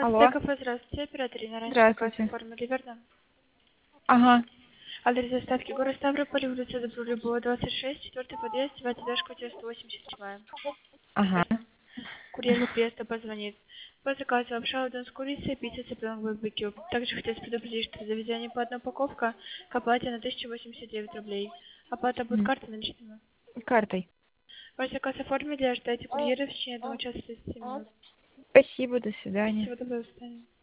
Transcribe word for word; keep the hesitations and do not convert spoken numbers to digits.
Алло. Кафе, здравствуйте, оператор на раньше заказ Здравствуйте. оформили, верно? Ага. Адрес доставки город Ставрополь, улица Добролюбова, двадцать шесть, четвертый подъезд, девятый этаж, квартира сто восемьдесят седьмая. Ага. Курьер с приезда позвонит. По заказу лапша удон с курицей, пицца цыпленок барбекю. Также хотелось предупредить, что за везение по одной упаковка к оплате на тысячу восемьдесят девять рублей. Оплата будет М, картой наличными. Картой. Ваш заказ оформили, ожидайте курьера в течение одного часа тридцати минут. Спасибо, до свидания. Всего доброго, до свидания.